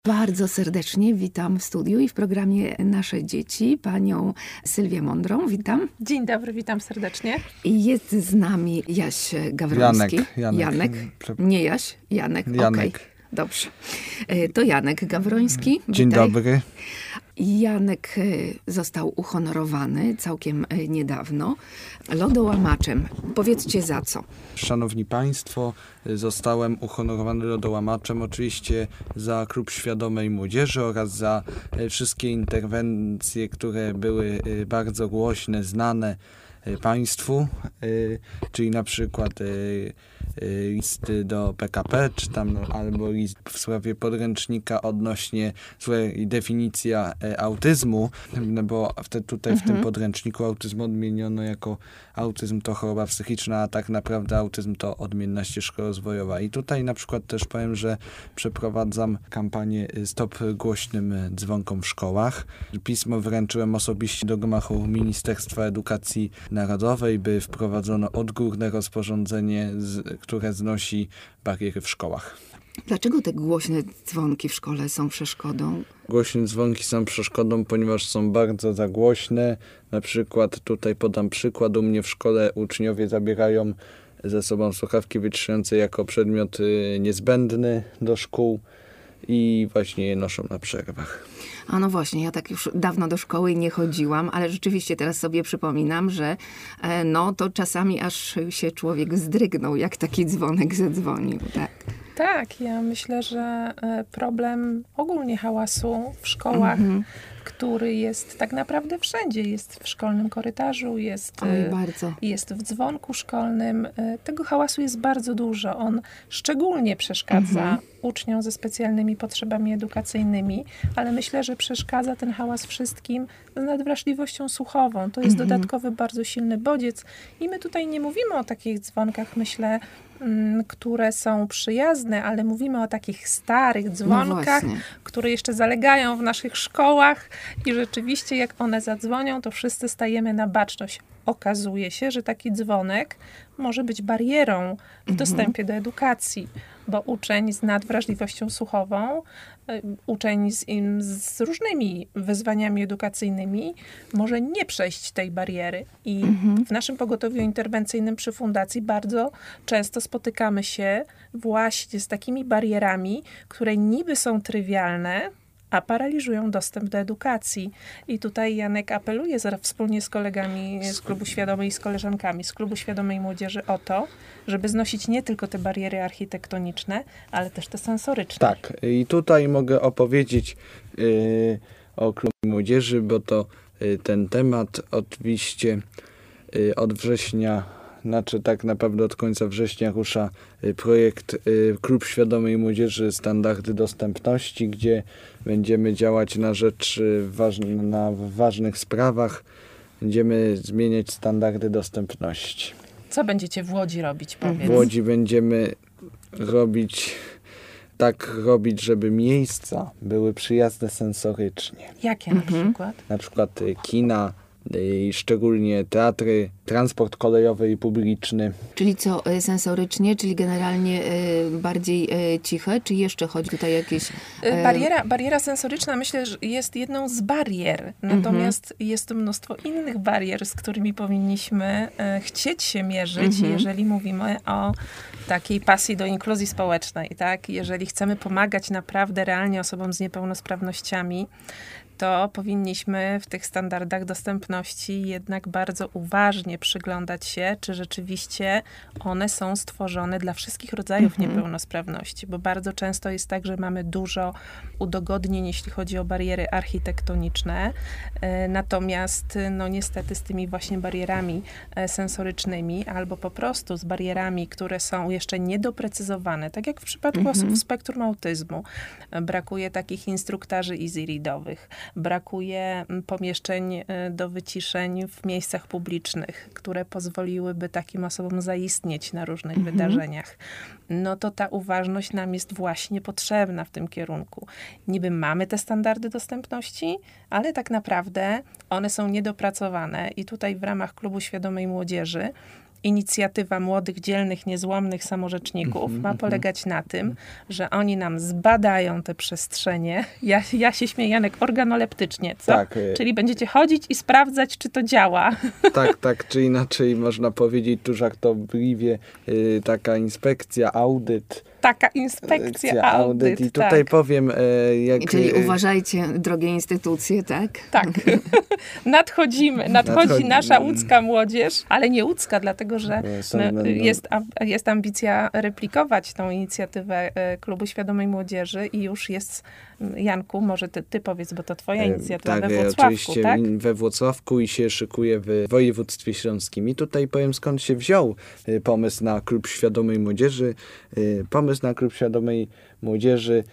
Bardzo serdecznie witam w studiu i w programie Nasze Dzieci panią Sylwię Mądrą. Witam. Dzień dobry, witam serdecznie. I jest z nami Jaś Gawroński. Janek. Nie Jaś, Janek. Janek. Okej, dobrze. To Janek Gawroński. Dzień dobry. Janek został uhonorowany całkiem niedawno lodołamaczem. Powiedzcie za co? Szanowni Państwo, zostałem uhonorowany lodołamaczem oczywiście za Klub Świadomej Młodzieży oraz za wszystkie interwencje, które były bardzo głośne, znane Państwu, czyli na przykład listy do PKP, czy tam albo list w sprawie podręcznika odnośnie definicja autyzmu, no bo tutaj w tym podręczniku autyzm odmieniono jako autyzm to choroba psychiczna, a tak naprawdę autyzm to odmienność ścieżkorozwojowa. I tutaj na przykład też powiem, że przeprowadzam kampanię Stop Głośnym Dzwonkom w Szkołach. Pismo wręczyłem osobiście do gmachu Ministerstwa Edukacji Narodowej, by wprowadzono odgórne rozporządzenie, które znosi bariery w szkołach. Dlaczego te głośne dzwonki w szkole są przeszkodą? Głośne dzwonki są przeszkodą, ponieważ są bardzo za głośne. Na przykład tutaj podam przykład. U mnie w szkole uczniowie zabierają ze sobą słuchawki wyciszające jako przedmiot niezbędny do szkół i właśnie je noszą na przerwach. A no właśnie, ja tak już dawno do szkoły nie chodziłam, ale rzeczywiście teraz sobie przypominam, że to czasami aż się człowiek wzdrygnął, jak taki dzwonek zadzwonił. Tak, ja myślę, że problem ogólnie hałasu w szkołach, który jest tak naprawdę wszędzie, jest w szkolnym korytarzu, jest w dzwonku szkolnym. Tego hałasu jest bardzo dużo. On szczególnie przeszkadza uczniom ze specjalnymi potrzebami edukacyjnymi, ale myślę, że przeszkadza ten hałas wszystkim z nadwrażliwością słuchową. To jest dodatkowy, bardzo silny bodziec i my tutaj nie mówimy o takich dzwonkach, myślę, które są przyjazne, ale mówimy o takich starych dzwonkach, które jeszcze zalegają w naszych szkołach i rzeczywiście jak one zadzwonią, to wszyscy stajemy na baczność. Okazuje się, że taki dzwonek może być barierą w dostępie do edukacji, bo uczeń z nadwrażliwością słuchową, uczeń z różnymi wyzwaniami edukacyjnymi może nie przejść tej bariery. I w naszym pogotowiu interwencyjnym przy Fundacji bardzo często spotykamy się właśnie z takimi barierami, które niby są trywialne, a paraliżują dostęp do edukacji. I tutaj Janek apeluje wspólnie z kolegami z Klubu Świadomej i z koleżankami z Klubu Świadomej Młodzieży o to, żeby znosić nie tylko te bariery architektoniczne, ale też te sensoryczne. Tak, i tutaj mogę opowiedzieć o Klubie Młodzieży, bo to ten temat oczywiście od września, tak naprawdę od końca września rusza projekt Klub Świadomej Młodzieży Standardy Dostępności, gdzie będziemy działać na rzecz w ważnych sprawach. Będziemy zmieniać standardy dostępności. Co będziecie w Łodzi robić, powiedz? W Łodzi będziemy robić, żeby miejsca były przyjazne sensorycznie. Jakie na przykład? Na przykład kina, i szczególnie teatry, transport kolejowy i publiczny. Czyli co, sensorycznie, czyli generalnie bardziej ciche, czy jeszcze chodzi tutaj jakieś... Bariera sensoryczna myślę, że jest jedną z barier, natomiast jest mnóstwo innych barier, z którymi powinniśmy chcieć się mierzyć, jeżeli mówimy o takiej pasji do inkluzji społecznej, tak? Jeżeli chcemy pomagać naprawdę realnie osobom z niepełnosprawnościami, to powinniśmy w tych standardach dostępności jednak bardzo uważnie przyglądać się, czy rzeczywiście one są stworzone dla wszystkich rodzajów niepełnosprawności, bo bardzo często jest tak, że mamy dużo udogodnień, jeśli chodzi o bariery architektoniczne, natomiast niestety z tymi właśnie barierami sensorycznymi albo po prostu z barierami, które są jeszcze niedoprecyzowane, tak jak w przypadku osób w spektrum autyzmu, brakuje takich instruktarzy easy-readowych, brakuje pomieszczeń do wyciszeń w miejscach publicznych, które pozwoliłyby takim osobom zaistnieć na różnych wydarzeniach. No to ta uważność nam jest właśnie potrzebna w tym kierunku. Niby mamy te standardy dostępności, ale tak naprawdę one są niedopracowane i tutaj w ramach Klubu Świadomej Młodzieży inicjatywa młodych, dzielnych, niezłomnych samorzeczników ma polegać na tym, że oni nam zbadają te przestrzenie. Ja się śmieję, Janek, organoleptycznie, co? Tak. Czyli będziecie chodzić i sprawdzać, czy to działa. Tak, czy inaczej można powiedzieć tu żartobliwie, taka inspekcja, audyt. Taka inspekcja, audyt. I tutaj powiem, Czyli uważajcie, drogie instytucje, tak? Tak. Nadchodzi nasza łódzka młodzież, ale nie łódzka, dlatego że jest ambicja replikować tą inicjatywę Klubu Świadomej Młodzieży i już jest, Janku, może ty powiedz, bo to twoja inicjatywa we Włocławku, oczywiście tak? We Włocławku i się szykuje w województwie śląskim. I tutaj powiem, skąd się wziął pomysł na Klub Świadomej Młodzieży. Pomysł na Klub Świadomej Młodzieży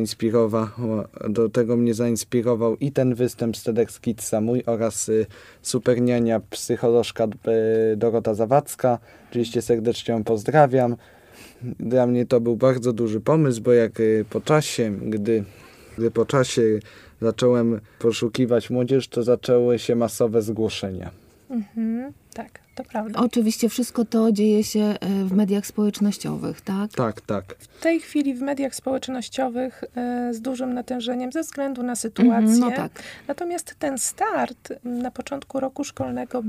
do tego mnie zainspirował i ten występ z TEDx Kidsa mój oraz superniania psycholożka Dorota Zawadzka. Oczywiście serdecznie ją pozdrawiam. Dla mnie to był bardzo duży pomysł, bo jak gdy po czasie zacząłem poszukiwać młodzież, to zaczęły się masowe zgłoszenia. Tak, to prawda. Oczywiście wszystko to dzieje się w mediach społecznościowych, tak? Tak. W tej chwili w mediach społecznościowych z dużym natężeniem ze względu na sytuację. No tak. Natomiast ten start na początku roku szkolnego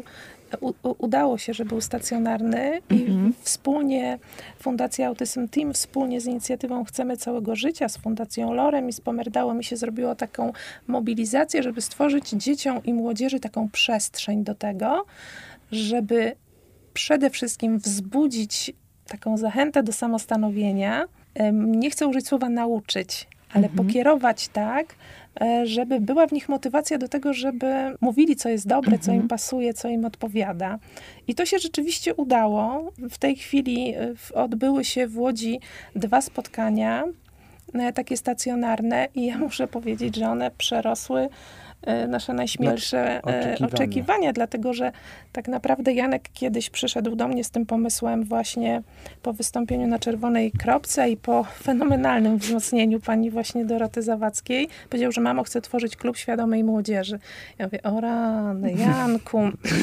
udało się, że był stacjonarny i wspólnie Fundacja Autyzm Team, wspólnie z inicjatywą Chcemy Całego Życia, z Fundacją Lorem i z Pomerdałem mi się zrobiło taką mobilizację, żeby stworzyć dzieciom i młodzieży taką przestrzeń do tego, żeby przede wszystkim wzbudzić taką zachętę do samostanowienia. Nie chcę użyć słowa nauczyć, ale pokierować tak, żeby była w nich motywacja do tego, żeby mówili, co jest dobre, co im pasuje, co im odpowiada. I to się rzeczywiście udało. W tej chwili odbyły się w Łodzi 2 spotkania, takie stacjonarne i ja muszę powiedzieć, że one przerosły nasze najśmielsze oczekiwania, dlatego że tak naprawdę Janek kiedyś przyszedł do mnie z tym pomysłem właśnie po wystąpieniu na Czerwonej Kropce i po fenomenalnym wzmocnieniu pani właśnie Doroty Zawadzkiej. Powiedział, że mamo, chce tworzyć Klub Świadomej Młodzieży. Ja mówię, o rany, Janku.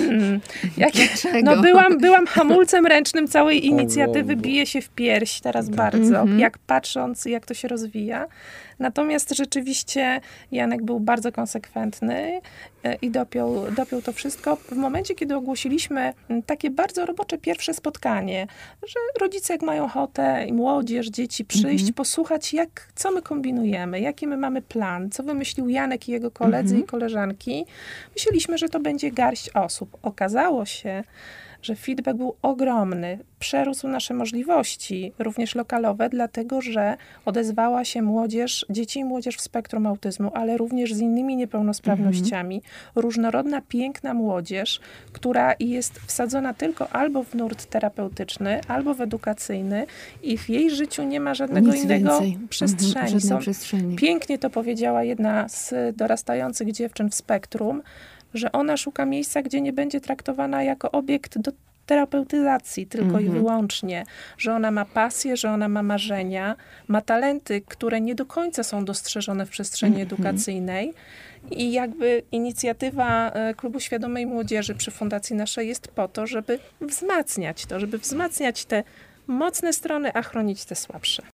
Byłam hamulcem ręcznym całej inicjatywy, biję się w pierś teraz bardzo, jak patrząc, jak to się rozwija. Natomiast rzeczywiście Janek był bardzo konsekwentny i dopiął to wszystko. W momencie, kiedy ogłosiliśmy takie bardzo robocze pierwsze spotkanie, że rodzice jak mają ochotę, i młodzież, dzieci przyjść, posłuchać, co my kombinujemy, jaki my mamy plan, co wymyślił Janek i jego koledzy i koleżanki, myśleliśmy, że to będzie garść osób. Okazało się, że feedback był ogromny, przerósł nasze możliwości, również lokalowe, dlatego że odezwała się młodzież, dzieci i młodzież w spektrum autyzmu, ale również z innymi niepełnosprawnościami. Różnorodna, piękna młodzież, która jest wsadzona tylko albo w nurt terapeutyczny, albo w edukacyjny i w jej życiu nie ma żadnego innego przestrzeni. Pięknie to powiedziała jedna z dorastających dziewczyn w spektrum, że ona szuka miejsca, gdzie nie będzie traktowana jako obiekt do terapeutyzacji tylko i wyłącznie, że ona ma pasję, że ona ma marzenia, ma talenty, które nie do końca są dostrzeżone w przestrzeni edukacyjnej i jakby inicjatywa Klubu Świadomej Młodzieży przy Fundacji naszej jest po to, żeby wzmacniać te mocne strony, a chronić te słabsze.